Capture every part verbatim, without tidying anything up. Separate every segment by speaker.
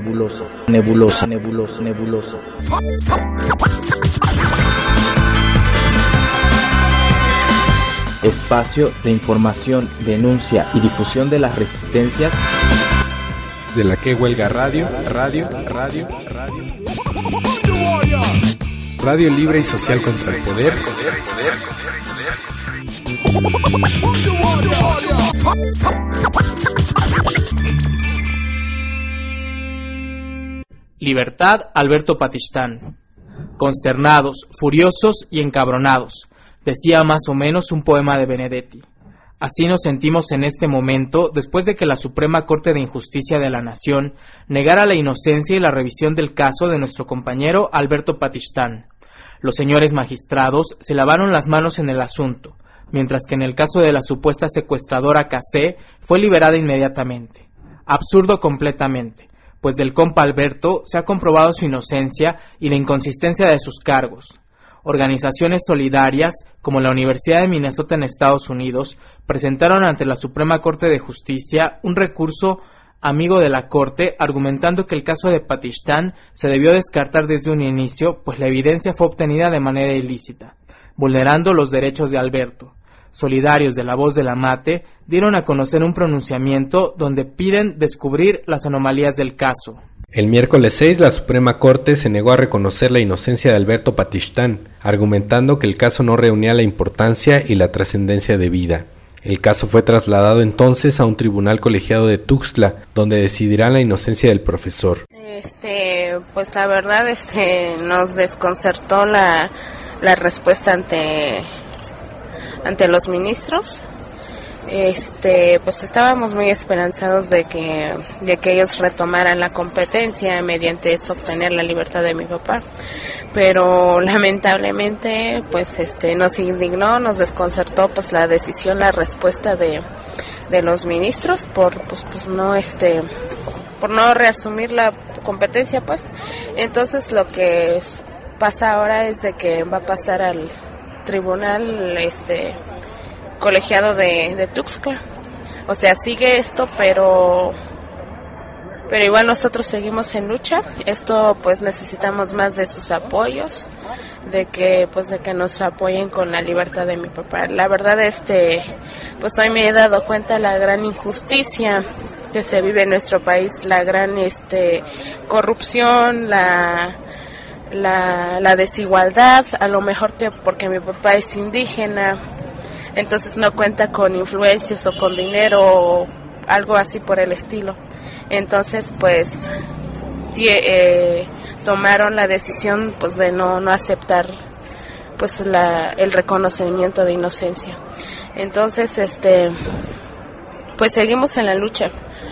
Speaker 1: nebuloso, nebuloso, nebuloso, nebuloso. Espacio de información, denuncia y difusión de las resistencias
Speaker 2: de la que huelga radio, radio, radio, radio. Radio libre y social contra el poder.
Speaker 3: Libertad, Alberto Patistán. Consternados, furiosos y encabronados, decía más o menos un poema de Benedetti. Así nos sentimos en este momento después de que la Suprema Corte de Injusticia de la Nación negara la inocencia y la revisión del caso de nuestro compañero Alberto Patistán. Los señores magistrados se lavaron las manos en el asunto, mientras que en el caso de la supuesta secuestradora Casé fue liberada inmediatamente. Absurdo completamente, pues del compa Alberto se ha comprobado su inocencia y la inconsistencia de sus cargos. Organizaciones solidarias, como la Universidad de Minnesota en Estados Unidos, presentaron ante la Suprema Corte de Justicia un recurso amigo de la Corte, argumentando que el caso de Patistán se debió descartar desde un inicio, pues la evidencia fue obtenida de manera ilícita, vulnerando los derechos de Alberto. Solidarios de la Voz de la Mate dieron a conocer un pronunciamiento donde piden descubrir las anomalías del caso.
Speaker 2: El miércoles seis, la Suprema Corte se negó a reconocer la inocencia de Alberto Patistán, argumentando que el caso no reunía la importancia y la trascendencia debida. El caso fue trasladado entonces a un tribunal colegiado de Tuxtla, donde decidirán la inocencia del profesor.
Speaker 4: Este, pues la verdad, este, nos desconcertó la, la respuesta ante, ante los ministros. Este, pues estábamos muy esperanzados de que, de que ellos retomaran la competencia mediante eso obtener la libertad de mi papá, pero lamentablemente, pues este, nos indignó, nos desconcertó, pues la decisión, la respuesta de, de los ministros por, pues, pues no, este, por no reasumir la competencia, pues. Entonces lo que es, pasa ahora es de que va a pasar al tribunal, este, colegiado de, de Tuxtla. O sea, sigue esto, pero pero igual nosotros seguimos en lucha. Esto, pues necesitamos más de sus apoyos, de que pues de que nos apoyen con la libertad de mi papá. La verdad, este, pues hoy me he dado cuenta de la gran injusticia que se vive en nuestro país, la gran este corrupción, la la la desigualdad, a lo mejor que porque mi papá es indígena, entonces no cuenta con influencias o con dinero o algo así por el estilo. Entonces, pues, tie, eh, tomaron la decisión, pues, de no, no aceptar, pues, la, el reconocimiento de inocencia. Entonces, este, pues, seguimos en la lucha.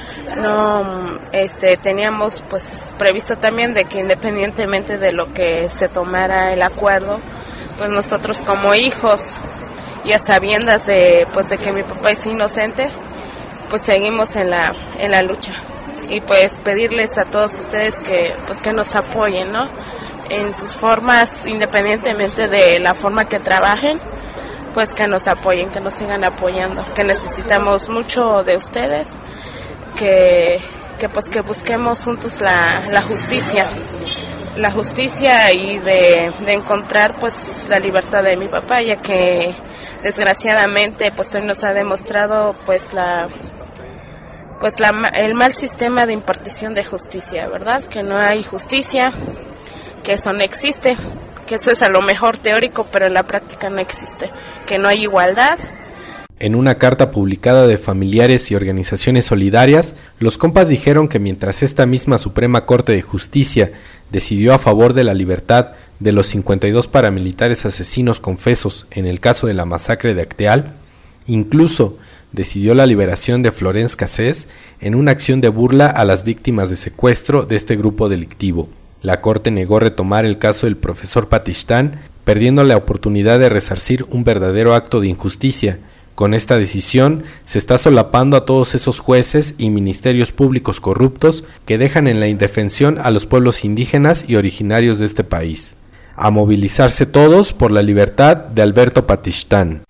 Speaker 4: No, este, teníamos, pues, previsto también de que independientemente de lo que se tomara el acuerdo, pues, nosotros como hijos, y a sabiendas de pues de que mi papá es inocente, pues seguimos en la en la lucha, y pues pedirles a todos ustedes que pues que nos apoyen, ¿no? En sus formas, independientemente de la forma que trabajen, pues que nos apoyen, que nos sigan apoyando, que necesitamos mucho de ustedes, que que pues que busquemos juntos la la justicia. la justicia y de, de encontrar pues la libertad de mi papá, ya que desgraciadamente pues hoy nos ha demostrado pues la pues la el mal sistema de impartición de justicia, ¿verdad? Que no hay justicia, que eso no existe, que eso es a lo mejor teórico, pero en la práctica no existe, que no hay igualdad.
Speaker 2: En una carta publicada de familiares y organizaciones solidarias, los compas dijeron que mientras esta misma Suprema Corte de Justicia decidió a favor de la libertad de los cincuenta y dos paramilitares asesinos confesos en el caso de la masacre de Acteal, incluso decidió la liberación de Florence Cassés en una acción de burla a las víctimas de secuestro de este grupo delictivo. La Corte negó retomar el caso del profesor Patistán, perdiendo la oportunidad de resarcir un verdadero acto de injusticia. Con esta decisión se está solapando a todos esos jueces y ministerios públicos corruptos que dejan en la indefensión a los pueblos indígenas y originarios de este país. A movilizarse todos por la libertad de Alberto Patistán.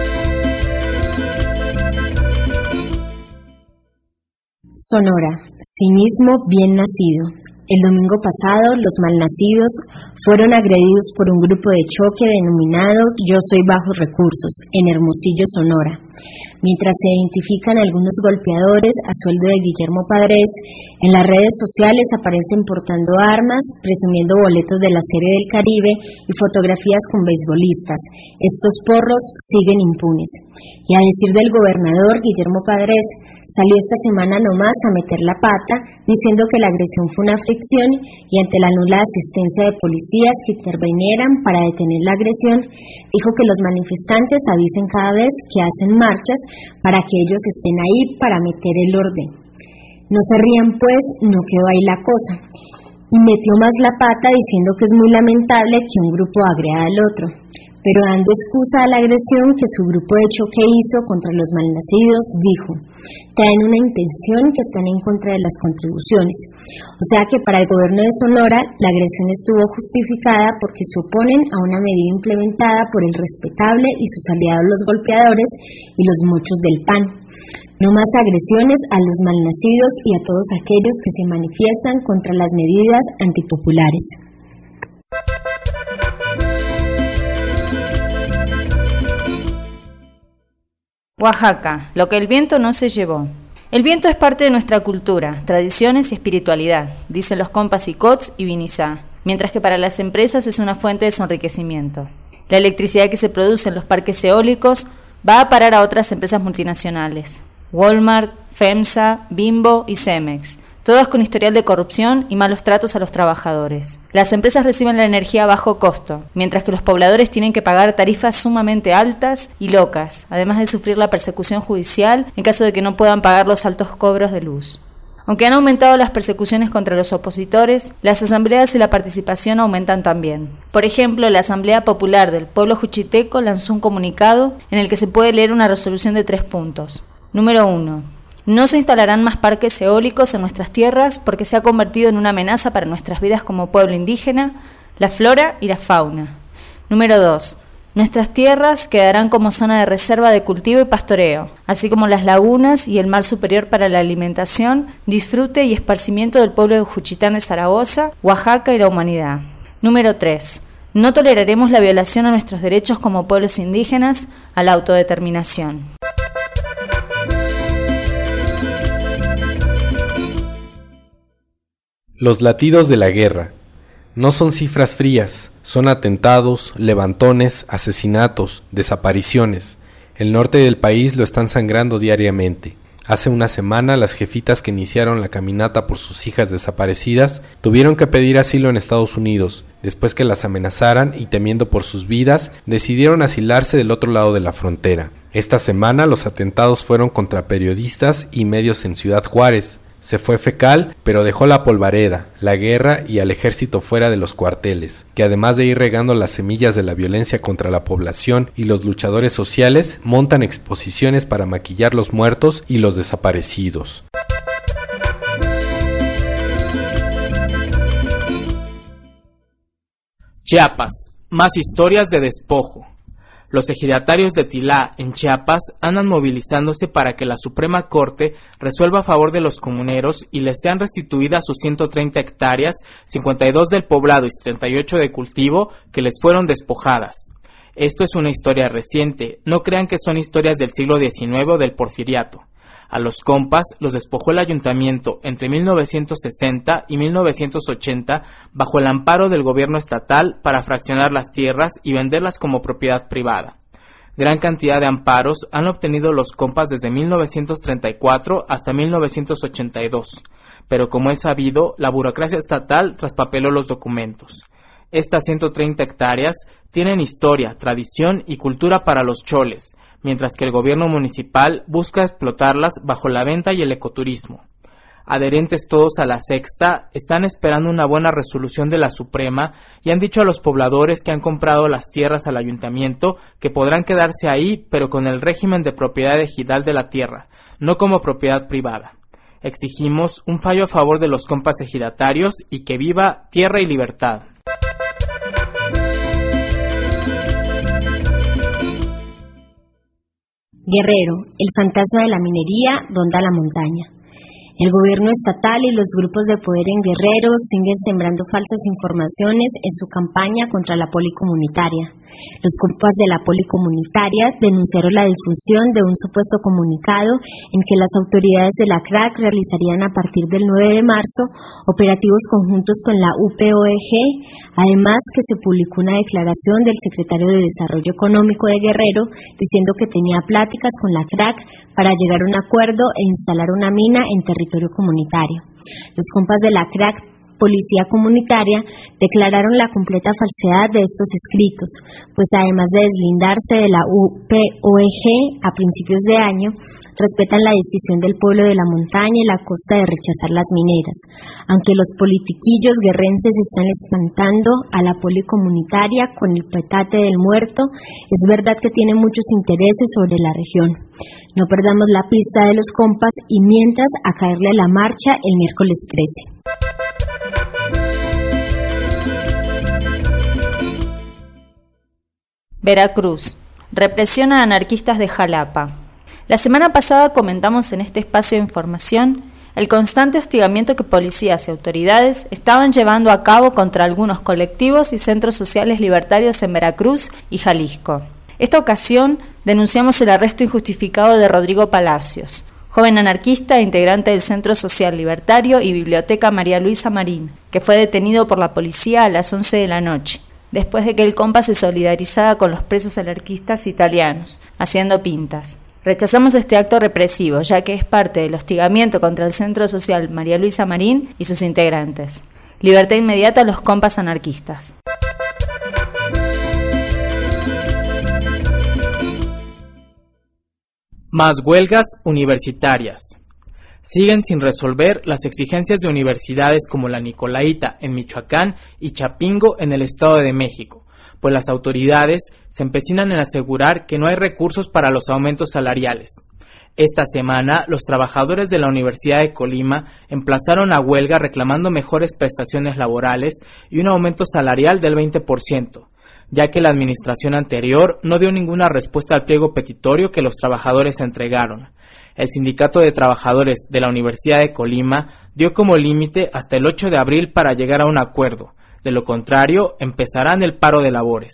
Speaker 5: Sonora, Cinismo bien nacido. El domingo pasado, los malnacidos fueron agredidos por un grupo de choque denominado Yo Soy Bajos Recursos, en Hermosillo, Sonora. Mientras se identifican algunos golpeadores a sueldo de Guillermo Padres, en las redes sociales aparecen portando armas, presumiendo boletos de la Serie del Caribe y fotografías con beisbolistas. Estos porros siguen impunes. Y a decir del gobernador Guillermo Padres, salió esta semana nomás a meter la pata, diciendo que la agresión fue una fricción y ante la nula asistencia de policías que intervinieran para detener la agresión, dijo que los manifestantes avisen cada vez que hacen marchas para que ellos estén ahí para meter el orden. No se rían pues, no quedó ahí la cosa. Y metió más la pata diciendo que es muy lamentable que un grupo agreda al otro, pero dando excusa a la agresión que su grupo de choque hizo contra los malnacidos, dijo: traen una intención que están en contra de las contribuciones. O sea que para el gobierno de Sonora la agresión estuvo justificada porque se oponen a una medida implementada por el respetable y sus aliados los golpeadores y los mochos del P A N. No más agresiones a los malnacidos y a todos aquellos que se manifiestan contra las medidas antipopulares.
Speaker 6: Oaxaca, lo que el viento no se llevó. El viento es parte de nuestra cultura, tradiciones y espiritualidad, dicen los compas Icots y Vinizá, mientras que para las empresas es una fuente de su enriquecimiento. La electricidad que se produce en los parques eólicos va a parar a otras empresas multinacionales: Walmart, FEMSA, Bimbo y Cemex, todas con historial de corrupción y malos tratos a los trabajadores. Las empresas reciben la energía a bajo costo, mientras que los pobladores tienen que pagar tarifas sumamente altas y locas, además de sufrir la persecución judicial en caso de que no puedan pagar los altos cobros de luz. Aunque han aumentado las persecuciones contra los opositores, las asambleas y la participación aumentan también. Por ejemplo, la Asamblea Popular del Pueblo Juchiteco lanzó un comunicado en el que se puede leer una resolución de tres puntos. Número uno. No se instalarán más parques eólicos en nuestras tierras porque se ha convertido en una amenaza para nuestras vidas como pueblo indígena, la flora y la fauna. Número dos. Nuestras tierras quedarán como zona de reserva de cultivo y pastoreo, así como las lagunas y el mar superior para la alimentación, disfrute y esparcimiento del pueblo de Juchitán de Zaragoza, Oaxaca y la humanidad. Número tres. No toleraremos la violación a nuestros derechos como pueblos indígenas a la autodeterminación.
Speaker 2: Los latidos de la guerra. No son cifras frías, son atentados, levantones, asesinatos, desapariciones. El norte del país lo están sangrando diariamente. Hace una semana las jefitas que iniciaron la caminata por sus hijas desaparecidas tuvieron que pedir asilo en Estados Unidos, después que las amenazaran y temiendo por sus vidas, decidieron asilarse del otro lado de la frontera. Esta semana los atentados fueron contra periodistas y medios en Ciudad Juárez. Se fue Fecal, pero dejó la polvareda, la guerra y al ejército fuera de los cuarteles, que además de ir regando las semillas de la violencia contra la población y los luchadores sociales, montan exposiciones para maquillar los muertos y los desaparecidos.
Speaker 3: Chiapas, más historias de despojo. Los ejidatarios de Tilá, en Chiapas, andan movilizándose para que la Suprema Corte resuelva a favor de los comuneros y les sean restituidas sus ciento treinta hectáreas, cincuenta y dos del poblado y setenta y ocho de cultivo, que les fueron despojadas. Esto es una historia reciente, no crean que son historias del siglo diecinueve o del Porfiriato. A los compas los despojó el ayuntamiento entre mil novecientos sesenta y mil novecientos ochenta bajo el amparo del gobierno estatal para fraccionar las tierras y venderlas como propiedad privada. Gran cantidad de amparos han obtenido los compas desde mil novecientos treinta y cuatro hasta mil novecientos ochenta y dos, pero como es sabido, la burocracia estatal traspapeló los documentos. Estas ciento treinta hectáreas tienen historia, tradición y cultura para los choles, mientras que el gobierno municipal busca explotarlas bajo la venta y el ecoturismo. Adherentes todos a la sexta están esperando una buena resolución de la Suprema y han dicho a los pobladores que han comprado las tierras al ayuntamiento que podrán quedarse ahí, pero con el régimen de propiedad ejidal de la tierra, no como propiedad privada. Exigimos un fallo a favor de los compas ejidatarios y que viva tierra y libertad.
Speaker 5: Guerrero, el fantasma de la minería ronda la montaña. El gobierno estatal y los grupos de poder en Guerrero siguen sembrando falsas informaciones en su campaña contra la poli comunitaria. Los compas de la poli comunitaria denunciaron la difusión de un supuesto comunicado en que las autoridades de la C R A C realizarían a partir del nueve de marzo operativos conjuntos con la U P O E G, además que se publicó una declaración del secretario de Desarrollo Económico de Guerrero diciendo que tenía pláticas con la C R A C para llegar a un acuerdo e instalar una mina en territorio comunitario. Los compas de la C R A C Policía Comunitaria declararon la completa falsedad de estos escritos, pues además de deslindarse de la U P O E G a principios de año, respetan la decisión del pueblo de la montaña y la costa de rechazar las mineras. Aunque los politiquillos guerrenses están espantando a la poli comunitaria con el petate del muerto, es verdad que tiene muchos intereses sobre la región. No perdamos la pista de los compas y mientras a caerle la marcha el miércoles trece.
Speaker 6: Veracruz. Represión a anarquistas de Jalapa. La semana pasada comentamos en este espacio de información el constante hostigamiento que policías y autoridades estaban llevando a cabo contra algunos colectivos y centros sociales libertarios en Veracruz y Jalisco. Esta ocasión denunciamos el arresto injustificado de Rodrigo Palacios, joven anarquista e integrante del Centro Social Libertario y Biblioteca María Luisa Marín, que fue detenido por la policía a las once de la noche. Después de que el compa se solidarizara con los presos anarquistas italianos, haciendo pintas. Rechazamos este acto represivo, ya que es parte del hostigamiento contra el Centro Social María Luisa Marín y sus integrantes. Libertad inmediata a los compas anarquistas.
Speaker 3: Más huelgas universitarias. Siguen sin resolver las exigencias de universidades como la Nicolaita en Michoacán y Chapingo en el Estado de México, pues las autoridades se empecinan en asegurar que no hay recursos para los aumentos salariales. Esta semana, los trabajadores de la Universidad de Colima emplazaron a huelga reclamando mejores prestaciones laborales y un aumento salarial del veinte por ciento, ya que la administración anterior no dio ninguna respuesta al pliego petitorio que los trabajadores entregaron. El Sindicato de Trabajadores de la Universidad de Colima dio como límite hasta el ocho de abril para llegar a un acuerdo. De lo contrario, empezarán el paro de labores.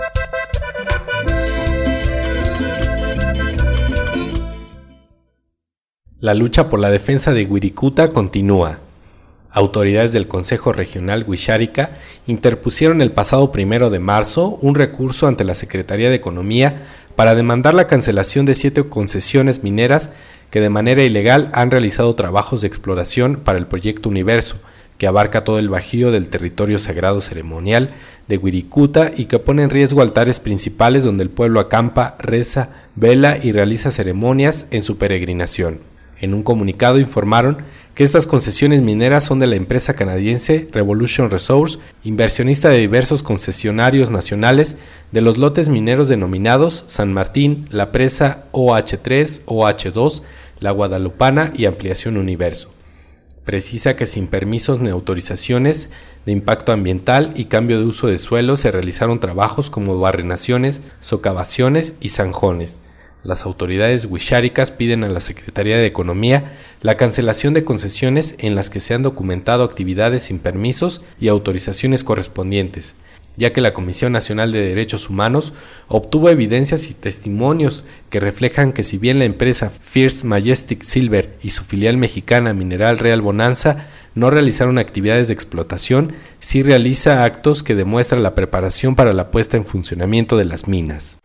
Speaker 2: La lucha por la defensa de Wirikuta continúa. Autoridades del Consejo Regional Wixárika interpusieron el pasado primero de marzo un recurso ante la Secretaría de Economía para demandar la cancelación de siete concesiones mineras que de manera ilegal han realizado trabajos de exploración para el proyecto Universo, que abarca todo el bajío del territorio sagrado ceremonial de Wirikuta y que pone en riesgo altares principales donde el pueblo acampa, reza, vela y realiza ceremonias en su peregrinación. En un comunicado informaron que estas concesiones mineras son de la empresa canadiense Revolution Resource, inversionista de diversos concesionarios nacionales de los lotes mineros denominados San Martín, La Presa, O H tres, O H dos, La Guadalupana y Ampliación Universo. Precisa que sin permisos ni autorizaciones de impacto ambiental y cambio de uso de suelo se realizaron trabajos como barrenaciones, socavaciones y zanjones. Las autoridades wixáricas piden a la Secretaría de Economía la cancelación de concesiones en las que se han documentado actividades sin permisos y autorizaciones correspondientes, ya que la Comisión Nacional de Derechos Humanos obtuvo evidencias y testimonios que reflejan que si bien la empresa First Majestic Silver y su filial mexicana Mineral Real Bonanza no realizaron actividades de explotación, sí realiza actos que demuestran la preparación para la puesta en funcionamiento de las minas.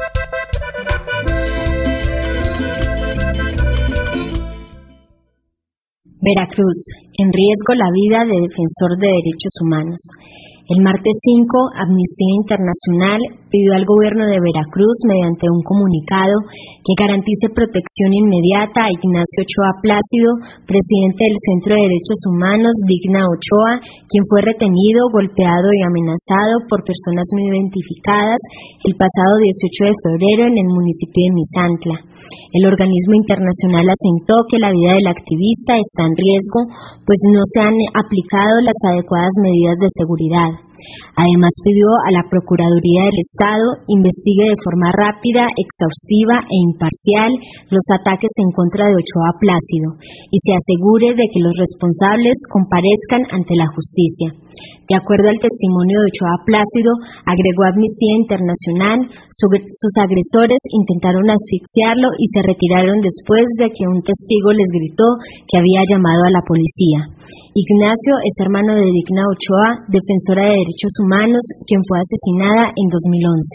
Speaker 5: Veracruz, en riesgo la vida de defensor de derechos humanos. El martes cinco, Amnistía Internacional pidió al gobierno de Veracruz, mediante un comunicado, que garantice protección inmediata a Ignacio Ochoa Plácido, presidente del Centro de Derechos Humanos Digna Ochoa, quien fue retenido, golpeado y amenazado por personas no identificadas el pasado dieciocho de febrero en el municipio de Misantla. El organismo internacional asentó que la vida del activista está en riesgo, pues no se han aplicado las adecuadas medidas de seguridad. Además, pidió a la Procuraduría del Estado investigue de forma rápida, exhaustiva e imparcial los ataques en contra de Ochoa Plácido y se asegure de que los responsables comparezcan ante la justicia. De acuerdo al testimonio de Ochoa Plácido, agregó Amnistía Internacional, sus agresores intentaron asfixiarlo y se retiraron después de que un testigo les gritó que había llamado a la policía. Ignacio es hermano de Digna Ochoa, defensora de derechos humanos, quien fue asesinada en dos mil once.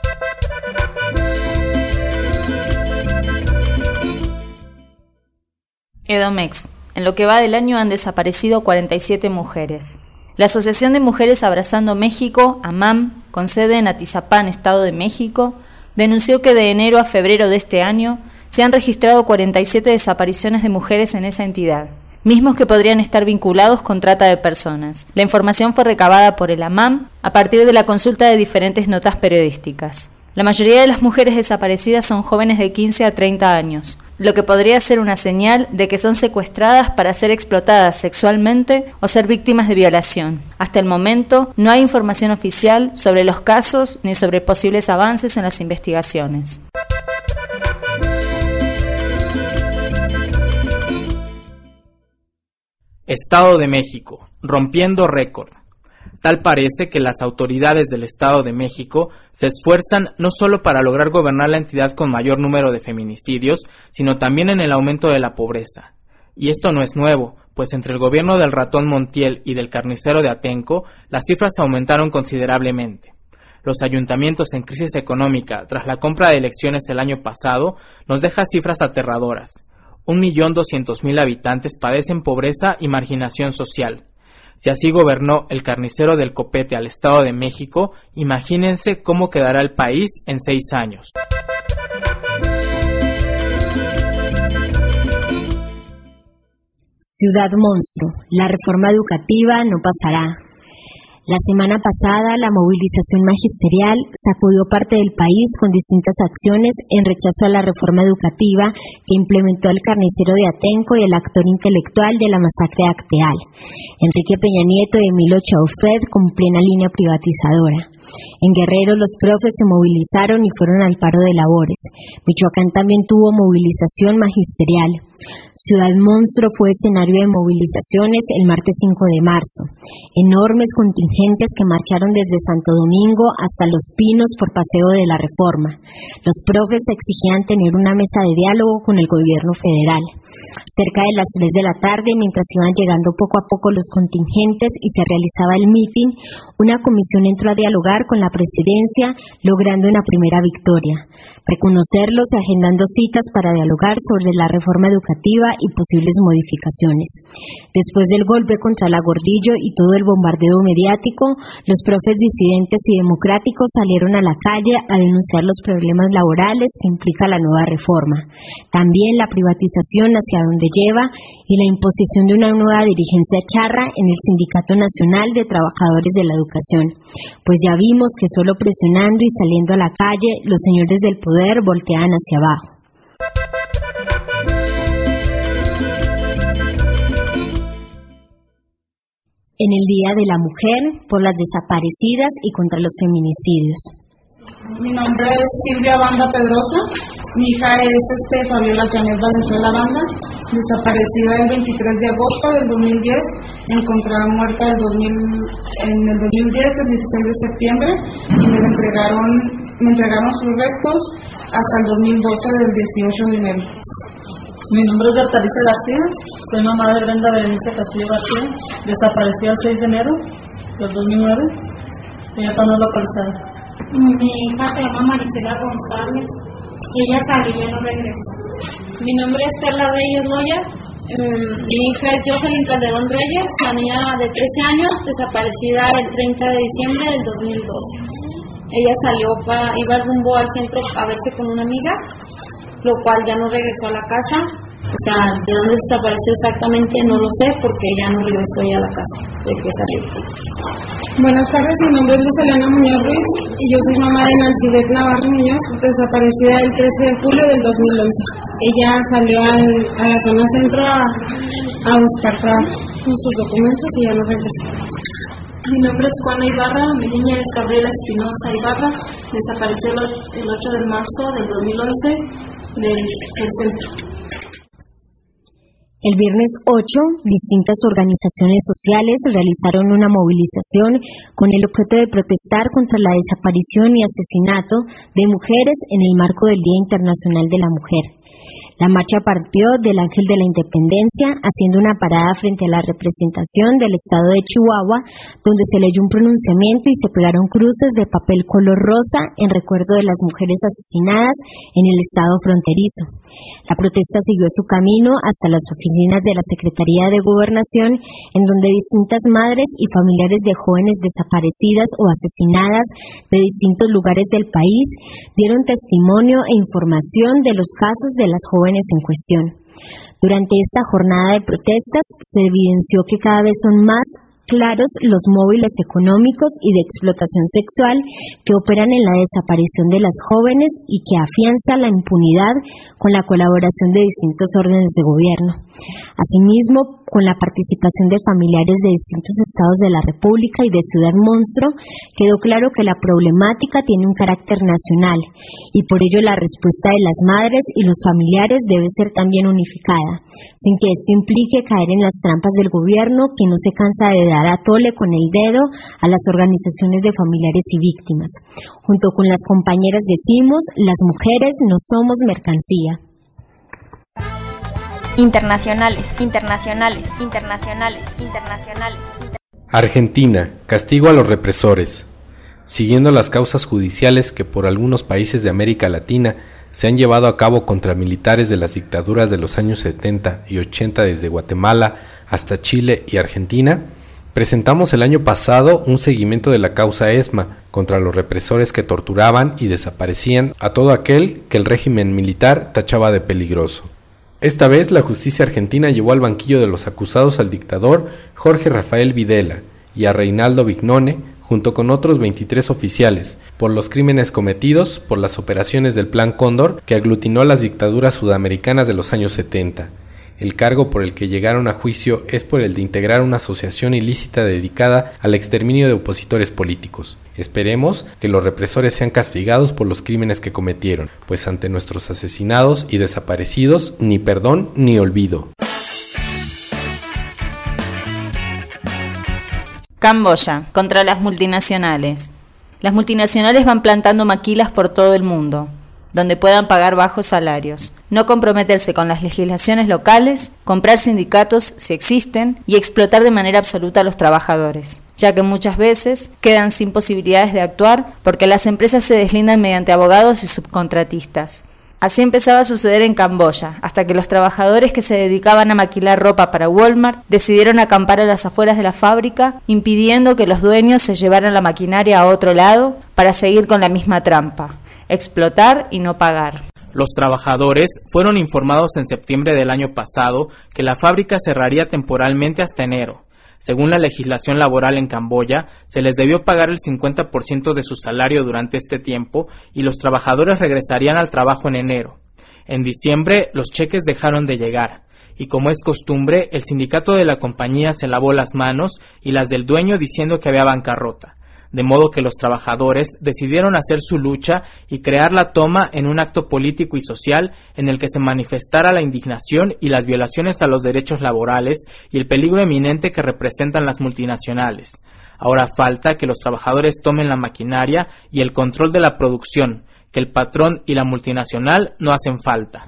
Speaker 6: Edomex. En lo que va del año han desaparecido cuarenta y siete mujeres. La Asociación de Mujeres Abrazando México, AMAM, con sede en Atizapán, Estado de México, denunció que de enero a febrero de este año se han registrado cuarenta y siete desapariciones de mujeres en esa entidad, mismos que podrían estar vinculados con trata de personas. La información fue recabada por el AMAM a partir de la consulta de diferentes notas periodísticas. La mayoría de las mujeres desaparecidas son jóvenes de quince a treinta años, lo que podría ser una señal de que son secuestradas para ser explotadas sexualmente o ser víctimas de violación. Hasta el momento, no hay información oficial sobre los casos ni sobre posibles avances en las investigaciones.
Speaker 3: Estado de México, rompiendo récord. Tal parece que las autoridades del Estado de México se esfuerzan no solo para lograr gobernar la entidad con mayor número de feminicidios, sino también en el aumento de la pobreza. Y esto no es nuevo, pues entre el gobierno del ratón Montiel y del carnicero de Atenco, las cifras aumentaron considerablemente. Los ayuntamientos en crisis económica tras la compra de elecciones el año pasado nos deja cifras aterradoras. Un millón doscientos mil habitantes padecen pobreza y marginación social. Si así gobernó el carnicero del Copete al Estado de México, imagínense cómo quedará el país en seis años.
Speaker 5: Ciudad Monstruo. La reforma educativa no pasará. La semana pasada, la movilización magisterial sacudió parte del país con distintas acciones en rechazo a la reforma educativa que implementó el carnicero de Atenco y el actor intelectual de la masacre Acteal, Enrique Peña Nieto y Emilio Chaufet, con plena línea privatizadora. En Guerrero los profes se movilizaron y fueron al paro de labores. Michoacán también tuvo movilización magisterial. Ciudad Monstruo fue escenario de movilizaciones el martes cinco de marzo. Enormes contingentes que marcharon desde Santo Domingo hasta Los Pinos por Paseo de la Reforma. Los profes exigían tener una mesa de diálogo con el gobierno federal. Cerca de las tres de la tarde, mientras iban llegando poco a poco los contingentes y se realizaba el mitin, una comisión entró a dialogar con la presidencia, logrando una primera victoria: reconocerlos y agendando citas para dialogar sobre la reforma educativa y posibles modificaciones. Después del golpe contra la Gordillo y todo el bombardeo mediático, los profes disidentes y democráticos salieron a la calle a denunciar los problemas laborales que implica la nueva reforma, también la privatización hacia donde lleva y la imposición de una nueva dirigencia charra en el Sindicato Nacional de Trabajadores de la Educación, pues ya vimos que solo presionando y saliendo a la calle, los señores del poder voltean hacia abajo. En el Día de la Mujer, por las desaparecidas y contra los feminicidios.
Speaker 7: Mi nombre es Silvia Banda Pedrosa, mi hija es este, Fabiola Janet Valenzuela Banda, desaparecida el veintitrés de agosto del dos mil diez, encontrada muerta el dos mil, en el dos mil diez, el dieciséis de septiembre, y me entregaron, me entregaron sus restos hasta el dos mil doce del dieciocho de enero.
Speaker 8: Mi nombre es Bertalice García, soy mamá de Brenda Berenice Castillo García, desaparecida el seis de enero del dos mil nueve, ella está no localizada.
Speaker 9: Mi hija se llama Marisela González, ella salió y no regresó.
Speaker 10: Mi nombre es Perla Reyes Loya, um, mi hija es Jocelyn Calderón Reyes, la niña de trece años, desaparecida el treinta de diciembre del dos mil doce. Ella salió para, iba rumbo al centro a verse con una amiga, lo cual ya no regresó a la casa. O sea, de dónde desapareció exactamente no lo sé, porque ya no regresó ya a la casa, de que salió.
Speaker 7: Buenas tardes, mi nombre es Luz Elena Muñoz Ruiz y yo soy mamá de Nancy Beth Navarro Muñoz, desaparecida el trece de julio del dos mil once. Ella salió al, a la zona centro a, a buscar trabajo con sus documentos y ya no regresó.
Speaker 10: Mi nombre es Juana Ibarra, mi niña es Gabriela Espinosa Ibarra, desapareció el ocho de marzo del dos mil once del, del centro.
Speaker 5: El viernes ocho, distintas organizaciones sociales realizaron una movilización con el objeto de protestar contra la desaparición y asesinato de mujeres en el marco del Día Internacional de la Mujer. La marcha partió del Ángel de la Independencia, haciendo una parada frente a la representación del estado de Chihuahua, donde se leyó un pronunciamiento y se pegaron cruces de papel color rosa en recuerdo de las mujeres asesinadas en el estado fronterizo. La protesta siguió su camino hasta las oficinas de la Secretaría de Gobernación, en donde distintas madres y familiares de jóvenes desaparecidas o asesinadas de distintos lugares del país dieron testimonio e información de los casos de las jóvenes en cuestión. Durante esta jornada de protestas se evidenció que cada vez son más claros los móviles económicos y de explotación sexual que operan en la desaparición de las jóvenes y que afianza la impunidad con la colaboración de distintos órdenes de gobierno. Asimismo, con la participación de familiares de distintos estados de la República y de Ciudad Monstruo, quedó claro que la problemática tiene un carácter nacional y por ello la respuesta de las madres y los familiares debe ser también unificada, sin que esto implique caer en las trampas del gobierno, que no se cansa de dar a tole con el dedo a las organizaciones de familiares y víctimas. Junto con las compañeras decimos, las mujeres no somos mercancía.
Speaker 11: Internacionales, internacionales, internacionales, internacionales.
Speaker 2: Argentina, castigo a los represores. Siguiendo las causas judiciales que por algunos países de América Latina se han llevado a cabo contra militares de las dictaduras de los años setenta y ochenta desde Guatemala hasta Chile y Argentina, presentamos el año pasado un seguimiento de la causa ESMA contra los represores que torturaban y desaparecían a todo aquel que el régimen militar tachaba de peligroso. Esta vez la justicia argentina llevó al banquillo de los acusados al dictador Jorge Rafael Videla y a Reinaldo Vignone, junto con otros veintitrés oficiales, por los crímenes cometidos por las operaciones del Plan Cóndor que aglutinó a las dictaduras sudamericanas de los años setenta. El cargo por el que llegaron a juicio es por el de integrar una asociación ilícita dedicada al exterminio de opositores políticos. Esperemos que los represores sean castigados por los crímenes que cometieron, pues ante nuestros asesinados y desaparecidos, ni perdón ni olvido.
Speaker 6: Camboya, contra las multinacionales. Las multinacionales van plantando maquilas por todo el mundo, donde puedan pagar bajos salarios, no comprometerse con las legislaciones locales, comprar sindicatos si existen y explotar de manera absoluta a los trabajadores, ya que muchas veces quedan sin posibilidades de actuar porque las empresas se deslindan mediante abogados y subcontratistas. Así empezaba a suceder en Camboya, hasta que los trabajadores que se dedicaban a maquilar ropa para Walmart decidieron acampar a las afueras de la fábrica, impidiendo que los dueños se llevaran la maquinaria a otro lado para seguir con la misma trampa: explotar y no pagar.
Speaker 3: Los trabajadores fueron informados en septiembre del año pasado que la fábrica cerraría temporalmente hasta enero. Según la legislación laboral en Camboya, se les debió pagar el cincuenta por ciento de su salario durante este tiempo y los trabajadores regresarían al trabajo en enero. En diciembre, los cheques dejaron de llegar y, como es costumbre, el sindicato de la compañía se lavó las manos y las del dueño diciendo que había bancarrota. De modo que los trabajadores decidieron hacer su lucha y crear la toma en un acto político y social en el que se manifestara la indignación y las violaciones a los derechos laborales y el peligro eminente que representan las multinacionales. Ahora falta que los trabajadores tomen la maquinaria y el control de la producción, que el patrón y la multinacional no hacen falta.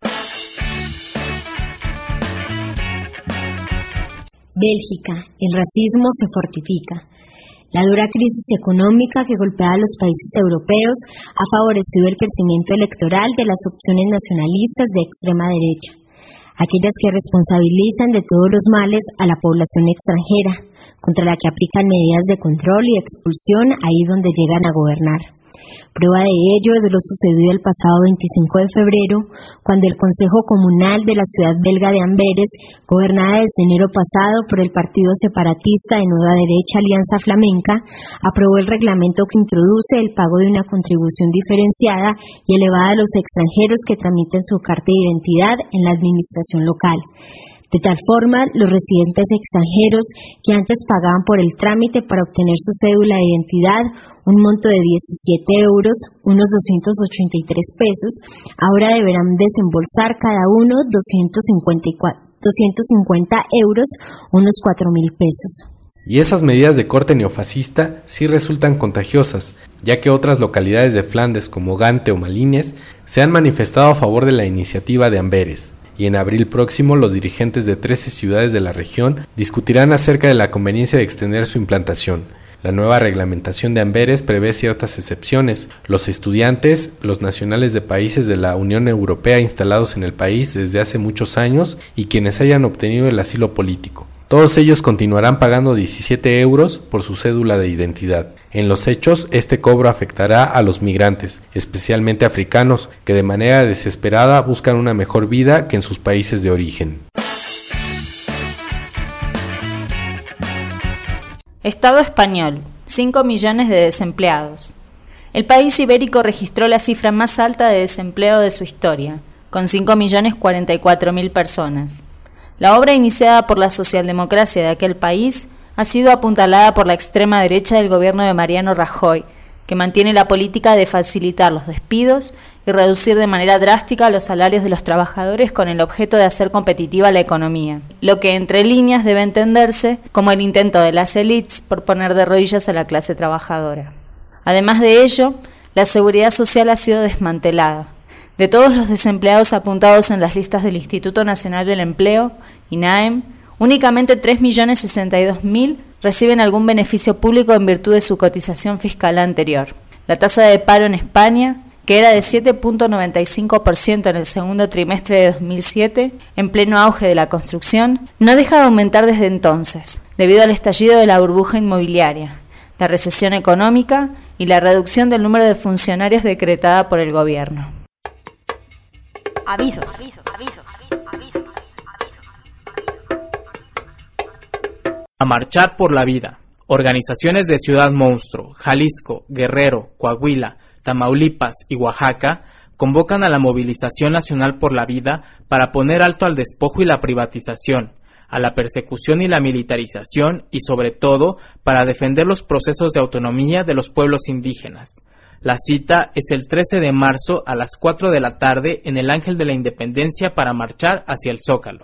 Speaker 5: Bélgica, el racismo se fortifica. La dura crisis económica que golpea a los países europeos ha favorecido el crecimiento electoral de las opciones nacionalistas de extrema derecha, aquellas que responsabilizan de todos los males a la población extranjera, contra la que aplican medidas de control y expulsión ahí donde llegan a gobernar. Prueba de ello es lo sucedido el pasado veinticinco de febrero, cuando el Consejo Comunal de la ciudad belga de Amberes, gobernada desde enero pasado por el partido separatista de nueva derecha Alianza Flamenca, aprobó el reglamento que introduce el pago de una contribución diferenciada y elevada a los extranjeros que tramiten su carta de identidad en la administración local. De tal forma, los residentes extranjeros que antes pagaban por el trámite para obtener su cédula de identidad un monto de diecisiete euros, unos doscientos ochenta y tres pesos, ahora deberán desembolsar cada uno doscientos cincuenta euros, unos cuatro mil pesos.
Speaker 2: Y esas medidas de corte neofascista sí resultan contagiosas, ya que otras localidades de Flandes como Gante o Malines se han manifestado a favor de la iniciativa de Amberes. Y en abril próximo los dirigentes de trece ciudades de la región discutirán acerca de la conveniencia de extender su implantación. La nueva reglamentación de Amberes prevé ciertas excepciones. Los estudiantes, los nacionales de países de la Unión Europea instalados en el país desde hace muchos años y quienes hayan obtenido el asilo político. Todos ellos continuarán pagando diecisiete euros por su cédula de identidad. En los hechos, este cobro afectará a los migrantes, especialmente africanos, que de manera desesperada buscan una mejor vida que en sus países de origen.
Speaker 6: Estado español, cinco millones de desempleados. El país ibérico registró la cifra más alta de desempleo de su historia, con cinco millones cuarenta y cuatro mil personas. La obra iniciada por la socialdemocracia de aquel país ha sido apuntalada por la extrema derecha del gobierno de Mariano Rajoy, que mantiene la política de facilitar los despidos y reducir de manera drástica los salarios de los trabajadores con el objeto de hacer competitiva la economía, lo que entre líneas debe entenderse como el intento de las élites por poner de rodillas a la clase trabajadora. Además de ello, la seguridad social ha sido desmantelada. De todos los desempleados apuntados en las listas del Instituto Nacional del Empleo, INAEM, únicamente tres millones sesenta y dos mil reciben algún beneficio público en virtud de su cotización fiscal anterior. La tasa de paro en España, que era de siete punto noventa y cinco por ciento en el segundo trimestre de dos mil siete, en pleno auge de la construcción, no deja de aumentar desde entonces, debido al estallido de la burbuja inmobiliaria, la recesión económica y la reducción del número de funcionarios decretada por el gobierno.
Speaker 11: Avisos, avisos, avisos, avisos, avisos.
Speaker 3: A marchar por la vida. Organizaciones de Ciudad Monstruo, Jalisco, Guerrero, Coahuila, Tamaulipas y Oaxaca convocan a la movilización nacional por la vida para poner alto al despojo y la privatización, a la persecución y la militarización y sobre todo para defender los procesos de autonomía de los pueblos indígenas. La cita es el trece de marzo a las cuatro de la tarde en el Ángel de la Independencia para marchar hacia el Zócalo.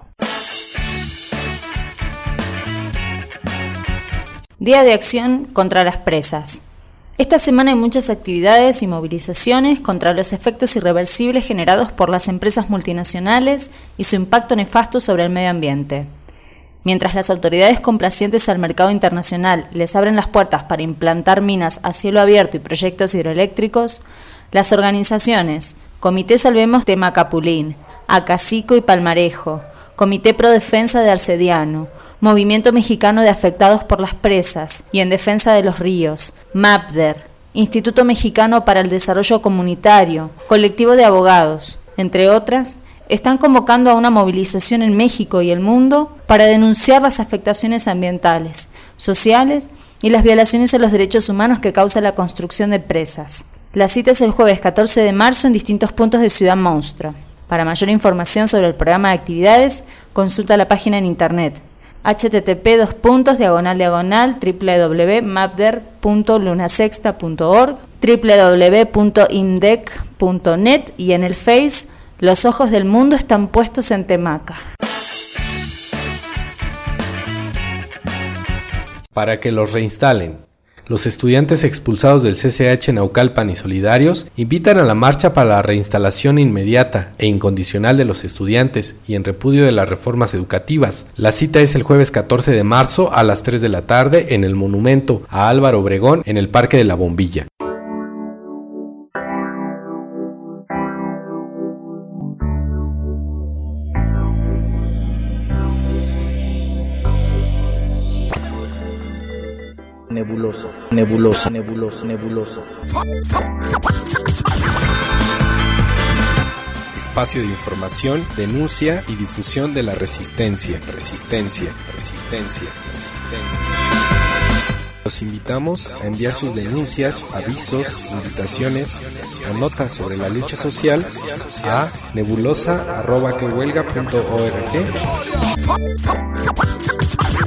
Speaker 6: Día de acción contra las presas. Esta semana hay muchas actividades y movilizaciones contra los efectos irreversibles generados por las empresas multinacionales y su impacto nefasto sobre el medio ambiente. Mientras las autoridades complacientes al mercado internacional les abren las puertas para implantar minas a cielo abierto y proyectos hidroeléctricos, las organizaciones Comité Salvemos Temacapulín, Acacico y Palmarejo, Comité Pro Defensa de Arcediano, Movimiento Mexicano de Afectados por las Presas y en Defensa de los Ríos, MAPDER, Instituto Mexicano para el Desarrollo Comunitario, Colectivo de Abogados, entre otras, están convocando a una movilización en México y el mundo para denunciar las afectaciones ambientales, sociales y las violaciones a los derechos humanos que causa la construcción de presas. La cita es el jueves catorce de marzo en distintos puntos de Ciudad Monstruo. Para mayor información sobre el programa de actividades, consulta la página en internet http dos puntos diagonal diagonal www punto mapder punto lunasexta punto org www punto imdec punto net y en el Face Los ojos del mundo están puestos en Temaca.
Speaker 2: Para que los reinstalen. Los estudiantes expulsados del C C H Naucalpan y Solidarios invitan a la marcha para la reinstalación inmediata e incondicional de los estudiantes y en repudio de las reformas educativas. La cita es el jueves catorce de marzo a las tres de la tarde en el monumento a Álvaro Obregón en el Parque de la Bombilla.
Speaker 1: Nebuloso, nebuloso, nebuloso, nebuloso.
Speaker 2: Espacio de información, denuncia y difusión de la resistencia, resistencia, resistencia, resistencia. Los invitamos a enviar sus denuncias, avisos, invitaciones o notas sobre la lucha social a nebulosa arroba que huelga punto org.